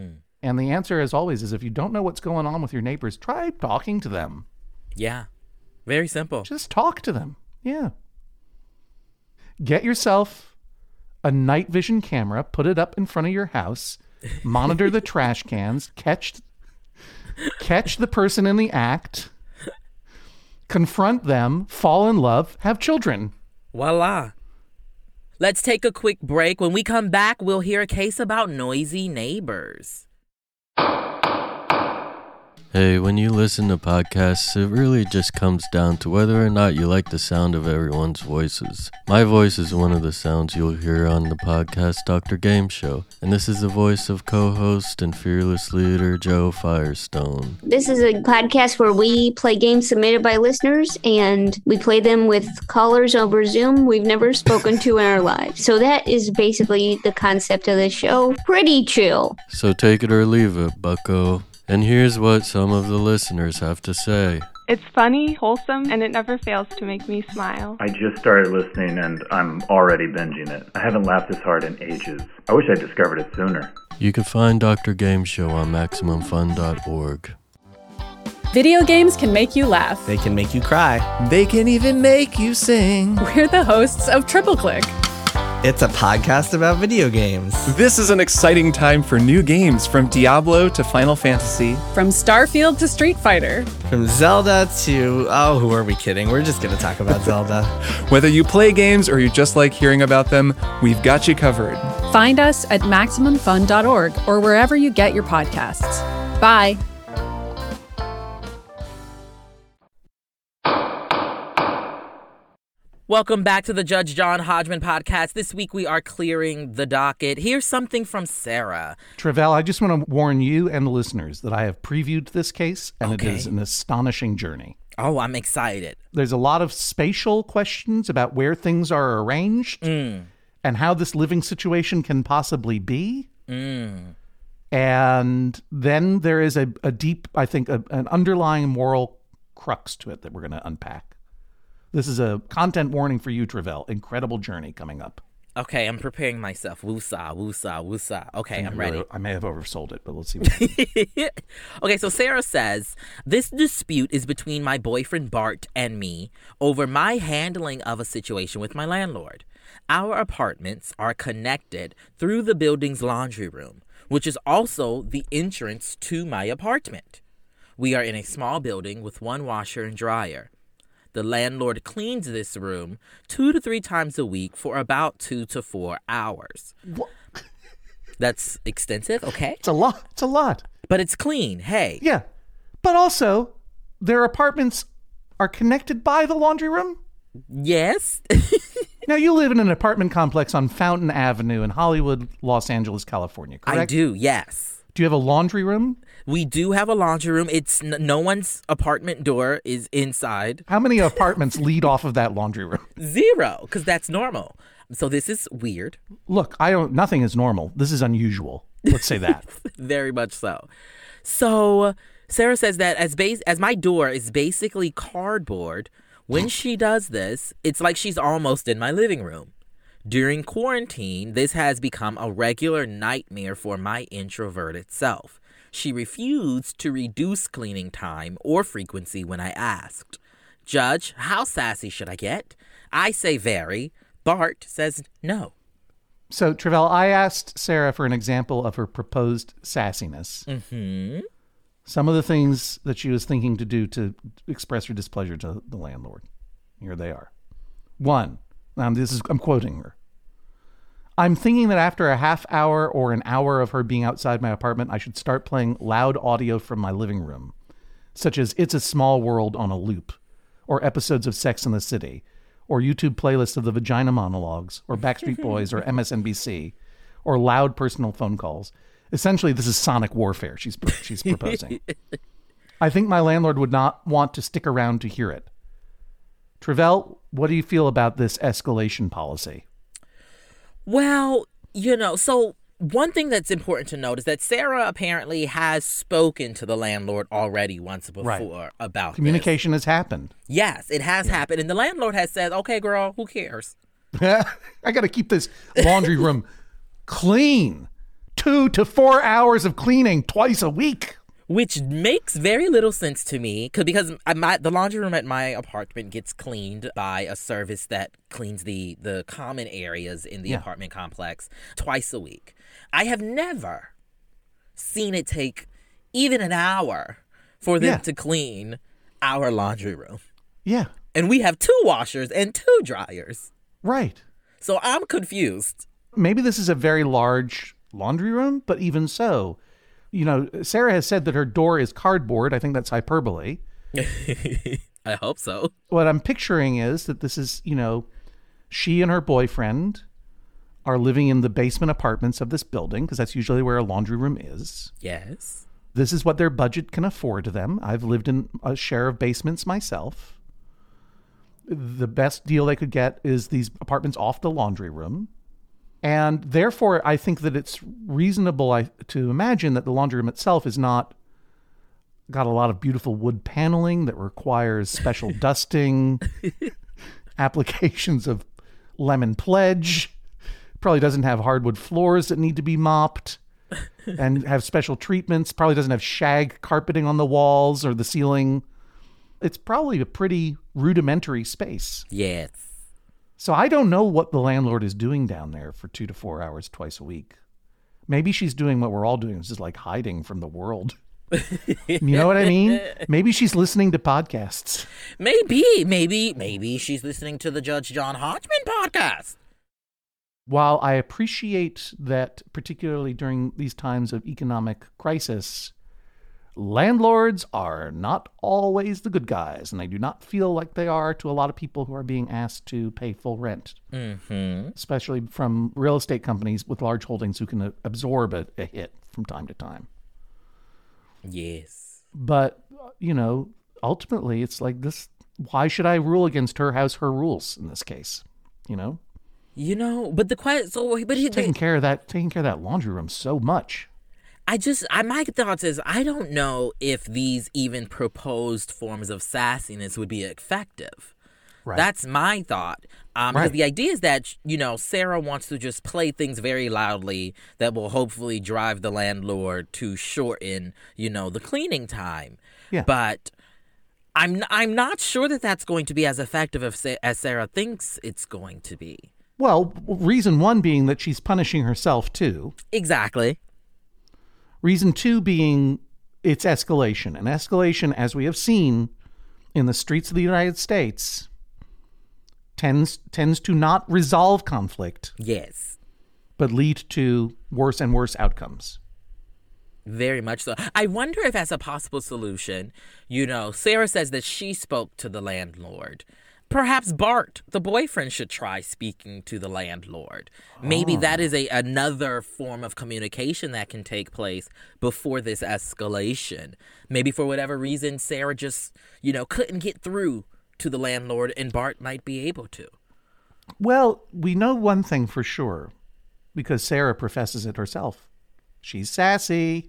And the answer, as always, is if you don't know what's going on with your neighbors, try talking to them. Yeah. Very simple. Just talk to them. Yeah. Get yourself a night vision camera, put it up in front of your house, monitor the trash cans, catch catch the person in the act, confront them, fall in love, have children. Voila. Let's take a quick break. When we come back, we'll hear a case about noisy neighbors. Hey, when you listen to podcasts, it really just comes down to whether or not you like the sound of everyone's voices. My voice is one of the sounds you'll hear on the podcast Doctor Game Show, and this is the voice of co-host and fearless leader Joe Firestone. This is a podcast where we play games submitted by listeners, and we play them with callers over Zoom we've never spoken to in our lives. So that is basically the concept of the show. Pretty chill. So take it or leave it, bucko. And here's what some of the listeners have to say. It's funny, wholesome, and it never fails to make me smile. I just started listening and I'm already binging it. I haven't laughed this hard in ages. I wish I discovered it sooner. You can find Doctor Game Show on Maximum Fun dot org. Video games can make you laugh. They can make you cry. They can even make you sing. We're the hosts of Triple Click. It's a podcast about video games. This is an exciting time for new games, from Diablo to Final Fantasy. From Starfield to Street Fighter. From Zelda to... Oh, who are we kidding? We're just going to talk about Zelda. Whether you play games or you just like hearing about them, we've got you covered. Find us at Maximum Fun dot org or wherever you get your podcasts. Bye. Welcome back to the Judge John Hodgman podcast. This week we are clearing the docket. Here's something from Sarah. Tre'vell, I just want to warn you and the listeners that I have previewed this case, and Okay. it is an astonishing journey. Oh, I'm excited. There's a lot of spatial questions about where things are arranged Mm. and how this living situation can possibly be. Mm. And then there is a, a deep, I think, a, an underlying moral crux to it that we're going to unpack. This is a content warning for you, Tre'vell. Incredible journey coming up. Okay, I'm preparing myself. Woosah, woosah, woosah. Okay, I'm really, ready. I may have oversold it, but let's see what happens. Okay, so Sarah says, this dispute is between my boyfriend Bart and me over my handling of a situation with my landlord. Our apartments are connected through the building's laundry room, which is also the entrance to my apartment. We are in a small building with one washer and dryer. The landlord cleans this room two to three times a week for about two to four hours. What? That's extensive, okay? It's a lot. It's a lot. But it's clean, hey. Yeah. But also, their apartments are connected by the laundry room? Yes. Now, you live in an apartment complex on Fountain Avenue in Hollywood, Los Angeles, California, correct? I do, yes. Do you have a laundry room? We do have a laundry room. It's n- no one's apartment door is inside. How many apartments lead off of that laundry room? Zero, because that's normal. So this is weird. Look, I don't. Nothing is normal. This is unusual. Let's say that. Very much so. So Sarah says that as base as my door is basically cardboard, when she does this, it's like she's almost in my living room. During quarantine, this has become a regular nightmare for my introverted self. She refused to reduce cleaning time or frequency when I asked. Judge, how sassy should I get? I say very. Bart says no. So, Tre'vell, I asked Sarah for an example of her proposed sassiness. Mm-hmm. Some of the things that she was thinking to do to express her displeasure to the landlord. Here they are. One, um, this is I'm quoting her. I'm thinking that after a half hour or an hour of her being outside my apartment, I should start playing loud audio from my living room, such as It's a Small World on a loop, or episodes of Sex and the City, or YouTube playlists of the Vagina Monologues, or Backstreet Boys, or M S N B C, or loud personal phone calls. Essentially, this is sonic warfare she's she's proposing. I think my landlord would not want to stick around to hear it. Tre'vell, what do you feel about this escalation policy? Well, you know, so one thing that's important to note is that Sarah apparently has spoken to the landlord already once before Right. about Communication has happened. this. Yes, it has yeah. happened. And the landlord has said, okay, girl, who cares? I got to keep this laundry room clean. two to four hours of cleaning twice a week. Which makes very little sense to me, cause, because my, the laundry room at my apartment gets cleaned by a service that cleans the, the common areas in the Yeah. apartment complex twice a week. I have never seen it take even an hour for them Yeah. to clean our laundry room. Yeah. And we have two washers and two dryers. Right. So I'm confused. Maybe this is a very large laundry room, but even so, you know, Sarah has said that her door is cardboard. I think that's hyperbole. I hope so. What I'm picturing is that this is, you know, she and her boyfriend are living in the basement apartments of this building, because that's usually where a laundry room is. Yes. This is what their budget can afford to them. I've lived in a share of basements myself. The best deal they could get is these apartments off the laundry room. And therefore, I think that it's reasonable I, to imagine that the laundry room itself is not got a lot of beautiful wood paneling that requires special dusting, applications of lemon pledge, probably doesn't have hardwood floors that need to be mopped and have special treatments, probably doesn't have shag carpeting on the walls or the ceiling. It's probably a pretty rudimentary space. Yes. So I don't know what the landlord is doing down there for two to four hours twice a week. Maybe she's doing what we're all doing, which is like hiding from the world. You know what I mean? Maybe she's listening to podcasts. Maybe, maybe, maybe she's listening to the Judge John Hodgman podcast. While I appreciate that, particularly during these times of economic crisis, landlords are not always the good guys, and I do not feel like they are to a lot of people who are being asked to pay full rent, Mm-hmm. especially from real estate companies with large holdings who can absorb a, a hit from time to time. Yes. But, you know, ultimately, it's like this. Why should I rule against her house, her rules in this case? You know? You know, but the question, so, but he, taking care of that, taking care of that laundry room so much. I just, I, my thoughts is, I don't know if these even proposed forms of sassiness would be effective. Right. That's my thought. Um, Right. Because the idea is that, you know, Sarah wants to just play things very loudly that will hopefully drive the landlord to shorten, you know, the cleaning time. Yeah. But I'm, I'm not sure that that's going to be as effective as, as Sarah thinks it's going to be. Well, reason one being that she's punishing herself too. Exactly. Reason two being it's escalation. And escalation, as we have seen in the streets of the United States, tends tends to not resolve conflict. Yes. But lead to worse and worse outcomes. Very much so. I wonder if as a possible solution, you know, Sarah says that she spoke to the landlord. Perhaps Bart, the boyfriend, should try speaking to the landlord. Maybe Oh. that is a another form of communication that can take place before this escalation. Maybe for whatever reason, Sarah just, you know, couldn't get through to the landlord and Bart might be able to. Well, we know one thing for sure, because Sarah professes it herself. She's sassy.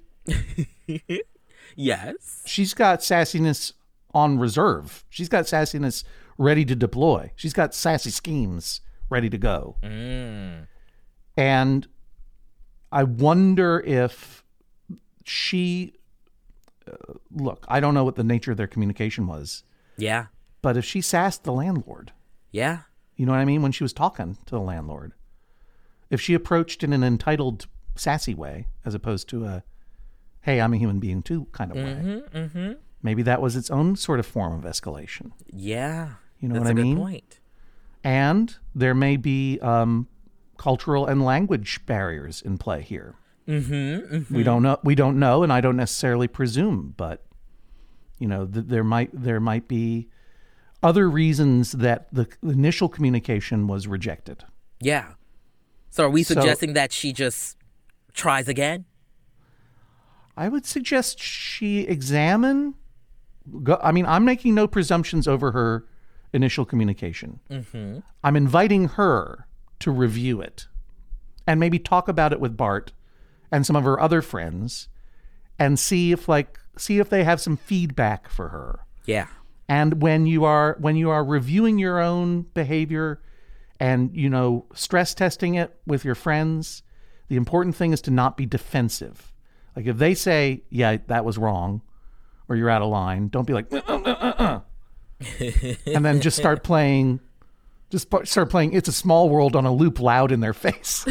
Yes. She's got sassiness on reserve. She's got sassiness ready to deploy. She's got sassy schemes ready to go. Mm. And I wonder if she, uh, look, I don't know what the nature of their communication was. Yeah. But if she sassed the landlord, Yeah. you know what I mean? When she was talking to the landlord, if she approached in an entitled, sassy way, as opposed to a, hey, I'm a human being too kind of way, Mm-hmm, mm-hmm. maybe that was its own sort of form of escalation. Yeah. You know That's what I a good mean? point. And there may be um, cultural and language barriers in play here. Mm-hmm, mm-hmm. We don't know. We don't know, and I don't necessarily presume. But you know, th- there might there might be other reasons that the initial communication was rejected. Yeah. So are we So- suggesting that she just tries again? I would suggest she examine. Go, I mean, I'm making no presumptions over her initial communication. Mm-hmm. I'm inviting her to review it and maybe talk about it with Bart and some of her other friends and see if like see if they have some feedback for her. Yeah. And when you are when you are reviewing your own behavior and, you know, stress testing it with your friends, The important thing is to not be defensive. Like if they say, yeah, that was wrong, or you're out of line, don't be like, uh, uh, uh, uh. and then just start playing, just start playing It's a Small World on a loop loud in their face.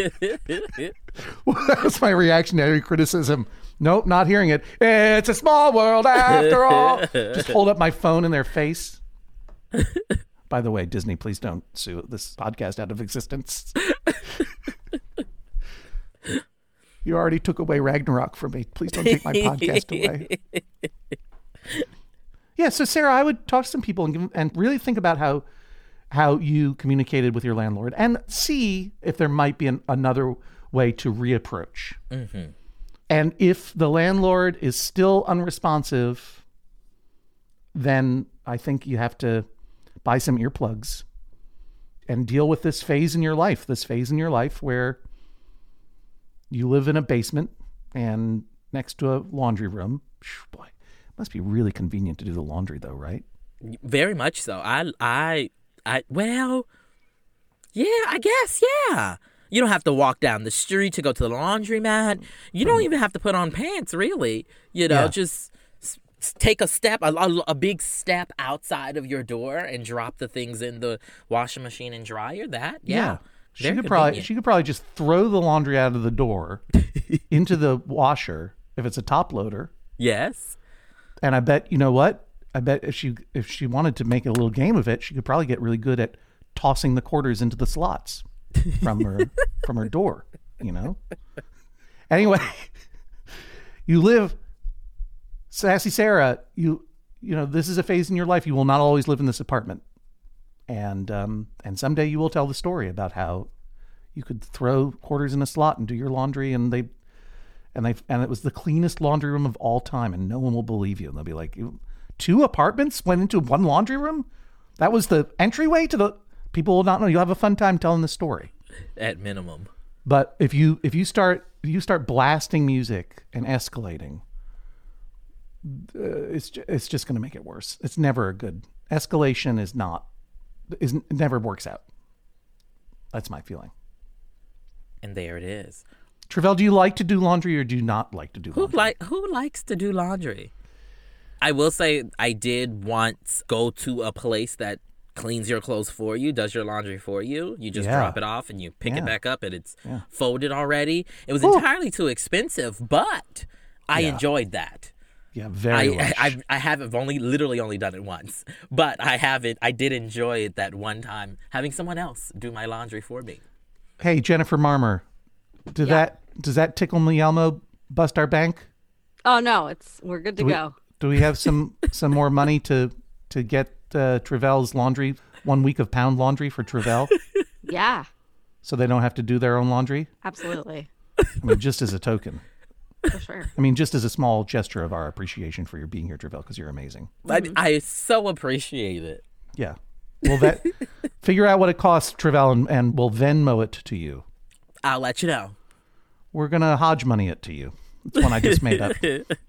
Well, that was my reaction to every criticism. Nope, not hearing it. It's a small world after all. Just hold up my phone in their face. By the way, Disney, please don't sue this podcast out of existence. You already took away Ragnarok from me. Please don't take my podcast away. Yeah, so Sarah, I would talk to some people and give, and really think about how how you communicated with your landlord and see if there might be an, another way to reapproach. Mm-hmm. And if the landlord is still unresponsive, then I think you have to buy some earplugs and deal with this phase in your life, this phase in your life where you live in a basement and next to a laundry room. Boy, it must be really convenient to do the laundry though, right? Very much so. I, I, I, well, yeah, I guess, yeah. You don't have to walk down the street to go to the laundromat. You don't even have to put on pants, really. You know, yeah. just s- take a step, a, a, a big step outside of your door and drop the things in the washing machine and dryer. That, yeah. yeah. She could probably she could probably just throw the laundry out of the door into the washer if it's a top loader. Yes. And I bet, you know what? I bet if she if she wanted to make a little game of it, she could probably get really good at tossing the quarters into the slots from her from her door, you know? Anyway, you live Sassy Sarah, you you know, this is a phase in your life. You will not always live in this apartment. And um, and someday you will tell the story about how you could throw quarters in a slot and do your laundry, and they and they and it was the cleanest laundry room of all time, and no one will believe you. And they'll be like, two apartments went into one laundry room? That was the entryway to the. People will not know. You'll have a fun time telling the story. At minimum. But if you if you start if you start blasting music and escalating, uh, it's it's just going to make it worse. It's never a good escalation. Is not. Is it never works out. That's my feeling. And there it is. Travell, do you like to do laundry or do you not like to do who laundry? Like who likes to do laundry? I will say I did once go to a place that cleans your clothes for you, does your laundry for you. You just yeah. drop it off and you pick yeah. it back up and it's yeah. folded already. It was Ooh. entirely too expensive, but I yeah. enjoyed that. Yeah, very I, I, I I haven't only literally only done it once, but I haven't. I did enjoy it that one time, having someone else do my laundry for me. Hey, Jennifer Marmer, did yeah. that does that tickle me Elmo bust our bank? Oh no, it's we're good to do we, go. Do we have some some more money to to get uh, Travell's laundry? One week of pound laundry for Travell. Yeah. So they don't have to do their own laundry. Absolutely. I mean, just as a token. For sure. I mean, just as a small gesture of our appreciation for your being here, Travell, because you're amazing. I, I so appreciate it. Yeah. Well, that figure out what it costs, Travell, and, and we'll Venmo it to you. I'll let you know. We're going to Hodge money it to you. It's one I just made up.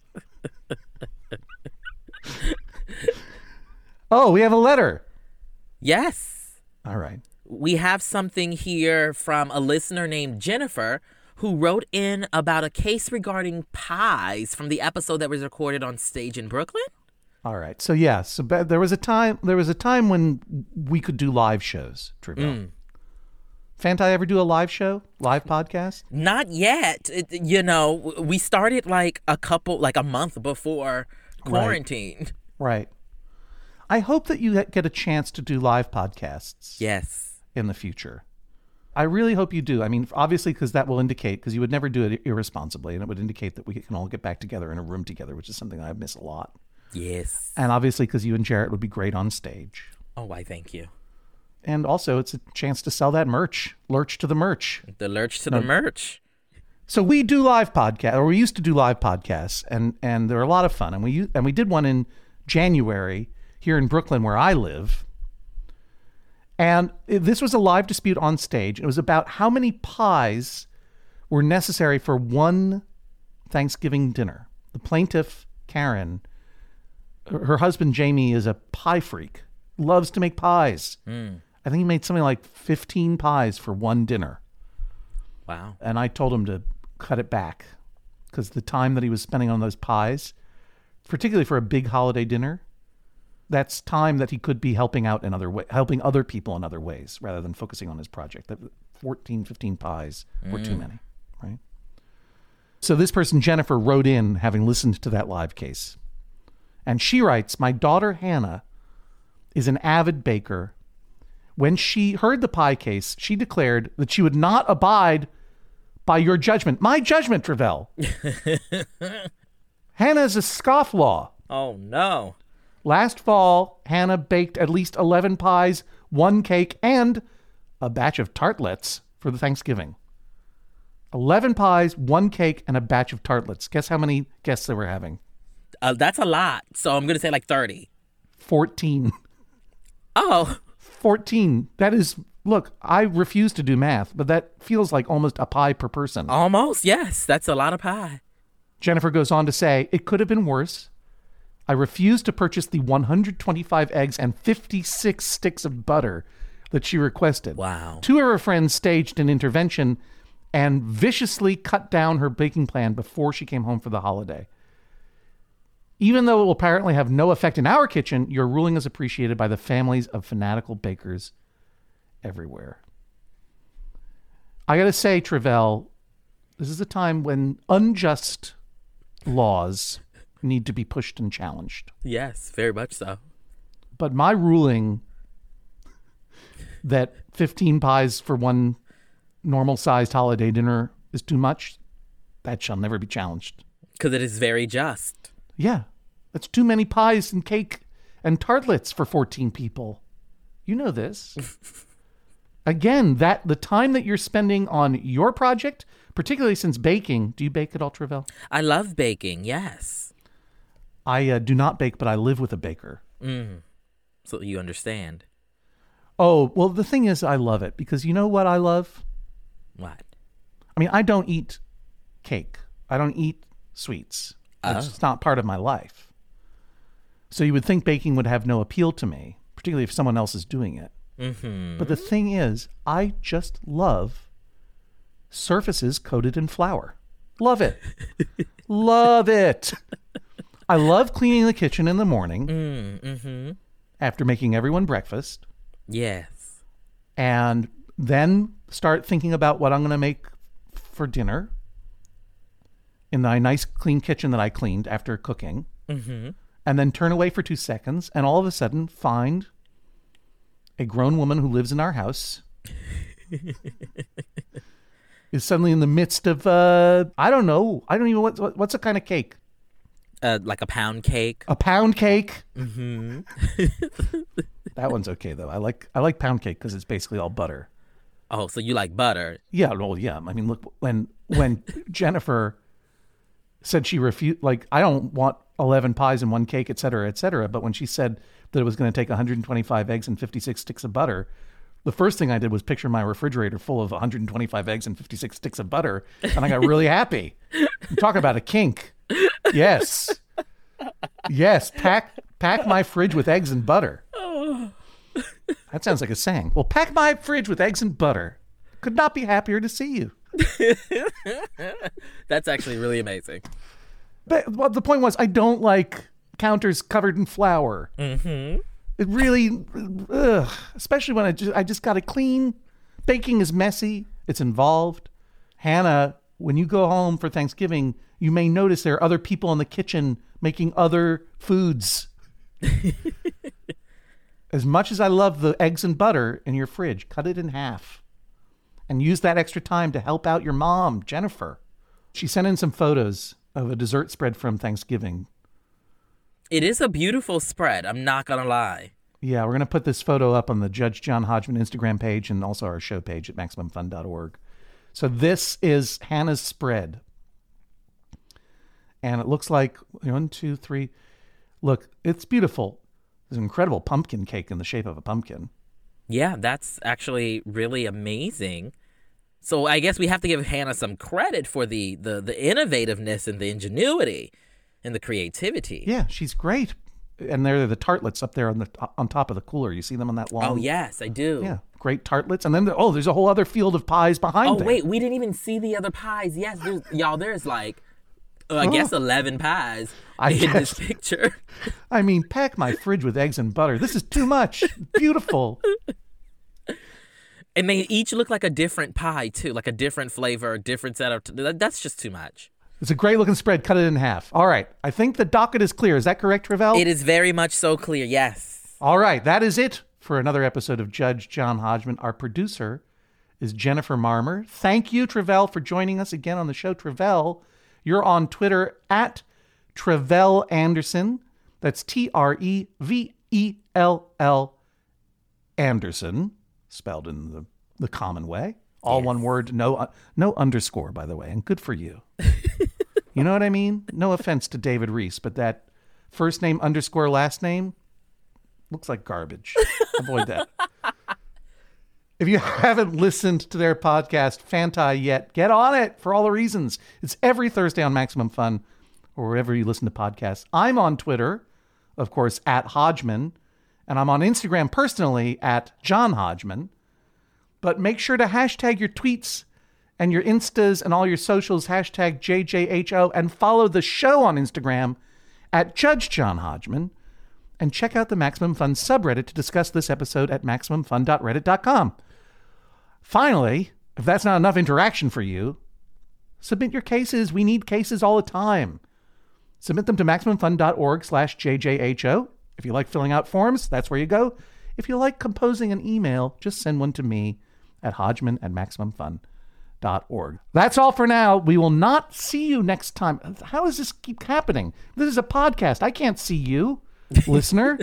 Oh, we have a letter. Yes. All right. We have something here from a listener named Jennifer, who wrote in about a case regarding pies from the episode that was recorded on stage in Brooklyn. All right. So yeah, so there was a time there was a time when we could do live shows, Travell. Mm. Fanti ever do a live show, live podcast? Not yet. It, you know, we started like a couple like a month before quarantine. Right. right. I hope that you get a chance to do live podcasts. Yes. In the future. I really hope you do. I mean, obviously, because that will indicate, because you would never do it irresponsibly, and it would indicate that we can all get back together in a room together, which is something I miss a lot. Yes. And obviously, because you and Jarrett would be great on stage. Oh, why, thank you. And also, it's a chance to sell that merch. Lurch to the merch. The lurch to no. the merch. So we do live podcasts, or we used to do live podcasts, and, and they're a lot of fun. And we and we did one in January here in Brooklyn, where I live. And this was a live dispute on stage. It was about how many pies were necessary for one Thanksgiving dinner. The plaintiff, Karen, her husband, Jamie, is a pie freak, loves to make pies. Mm. I think he made something like fifteen pies for one dinner. Wow. And I told him to cut it back because the time that he was spending on those pies, particularly for a big holiday dinner, that's time that he could be helping out in other way, helping other people in other ways rather than focusing on his project. That fourteen, fifteen pies were Mm. too many, right? So this person, Jennifer, wrote in having listened to that live case. And she writes, my daughter, Hannah, is an avid baker. When she heard the pie case, she declared that she would not abide by your judgment. My judgment, Travell. Hannah is a scofflaw. Oh, no. Last fall, Hannah baked at least eleven pies, one cake, and a batch of tartlets for the Thanksgiving. eleven pies, one cake, and a batch of tartlets. Guess how many guests they were having? Uh, that's a lot. So I'm going to say like thirty. fourteen. Oh. fourteen. That is, look, I refuse to do math, but that feels like almost a pie per person. Almost, yes. That's a lot of pie. Jennifer goes on to say, it could have been worse. I refused to purchase the one hundred twenty-five eggs and fifty-six sticks of butter that she requested. Wow. Two of her friends staged an intervention and viciously cut down her baking plan before she came home for the holiday. Even though it will apparently have no effect in our kitchen, your ruling is appreciated by the families of fanatical bakers everywhere. I got to say, Travell, this is a time when unjust laws need to be pushed and challenged. Yes, very much so. But my ruling that fifteen pies for one normal-sized holiday dinner is too much, that shall never be challenged. Because it is very just. Yeah, that's too many pies and cake and tartlets for fourteen people. You know this. Again, that the time that you're spending on your project, particularly since baking, do you bake at all, Travell? I love baking, yes. I uh, do not bake, but I live with a baker. Mm. So you understand. Oh, well, the thing is, I love it because you know what I love? What? I mean, I don't eat cake. I don't eat sweets. Oh. It's just not part of my life. So you would think baking would have no appeal to me, particularly if someone else is doing it. Mm-hmm. But the thing is, I just love surfaces coated in flour. Love it. Love it. I love cleaning the kitchen in the morning Mm, mm-hmm. after making everyone breakfast. Yes. And then start thinking about what I'm going to make for dinner in my nice clean kitchen that I cleaned after cooking. Mm-hmm. And then turn away for two seconds and all of a sudden find a grown woman who lives in our house is suddenly in the midst of, uh, I don't know. I don't even, what, what what's a kind of cake? Uh, like a pound cake. A pound cake. Mm-hmm. That one's okay though. I like I like pound cake because it's basically all butter. Oh, so you like butter? Yeah, well, yeah. I mean, look, when when Jennifer said she refused, like, I don't want eleven pies and one cake, et cetera, et cetera. But when she said that it was going to take one hundred twenty-five eggs and fifty-six sticks of butter, the first thing I did was picture my refrigerator full of one hundred twenty-five eggs and fifty-six sticks of butter, and I got really happy. Talk about a kink. Yes. Yes, pack pack my fridge with eggs and butter. That sounds like a saying. Well, pack my fridge with eggs and butter. Could not be happier to see you. That's actually really amazing. But well, the point was, I don't like counters covered in flour. Mm-hmm. It really, ugh, especially when I just, I just got to clean. Baking is messy. It's involved. Hannah, when you go home for Thanksgiving, you may notice there are other people in the kitchen making other foods. As much as I love the eggs and butter in your fridge, cut it in half and use that extra time to help out your mom, Jennifer. She sent in some photos of a dessert spread from Thanksgiving. It is a beautiful spread. I'm not going to lie. Yeah, we're going to put this photo up on the Judge John Hodgman Instagram page and also our show page at maximum fun dot org. So this is Hannah's spread. And it looks like one, two, three. Look, it's beautiful. There's an incredible pumpkin cake in the shape of a pumpkin. Yeah, that's actually really amazing. So I guess we have to give Hannah some credit for the, the, the innovativeness and the ingenuity and the creativity. Yeah, she's great. And there are the tartlets up there on the on top of the cooler. You see them on that long. Oh, yes, I do. Yeah, great tartlets. And then, the, oh, there's a whole other field of pies behind Oh, there. wait, we didn't even see the other pies. Yes, there's, y'all, there's like, uh, I Oh. guess eleven pies I in guess. this picture. I mean, pack my fridge with eggs and butter. This is too much. Beautiful. And they each look like a different pie, too, like a different flavor, a different set of, that- that's just too much. It's a great looking spread. Cut it in half. All right. I think the docket is clear. Is that correct, Travell? It is very much so clear, yes. All right. That is it for another episode of Judge John Hodgman. Our producer is Jennifer Marmer. Thank you, Travell, for joining us again on the show. Travell, you're on Twitter at Travell Anderson. That's T R E V E L L Anderson, spelled in the, the common way. All Yes. one word, no uh, no underscore, by the way, and good for you. You know what I mean? No offense to David Reese, but that first name underscore last name looks like garbage. Avoid that. If you haven't listened to their podcast, Fanti, yet, get on it for all the reasons. It's every Thursday on Maximum Fun or wherever you listen to podcasts. I'm on Twitter, of course, at Hodgman, and I'm on Instagram personally at John Hodgman. But make sure to hashtag your tweets and your Instas and all your socials, hashtag J J H O, and follow the show on Instagram at Judge John Hodgman. And check out the Maximum Fun subreddit to discuss this episode at maximum fun dot reddit dot com. Finally, if that's not enough interaction for you, submit your cases. We need cases all the time. Submit them to maximum fun dot org slash J J H O. If you like filling out forms, that's where you go. If you like composing an email, just send one to me at Hodgman at maximum fun dot org. That's all for now. We will not see you next time. How does this keep happening? This is a podcast. I can't see you, listener.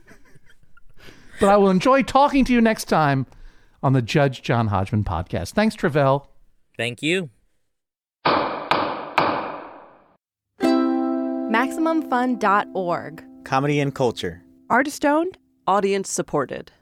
But I will enjoy talking to you next time on the Judge John Hodgman podcast. Thanks, Travell. Thank you. maximum fun dot org. Comedy and culture. Artist owned, audience supported.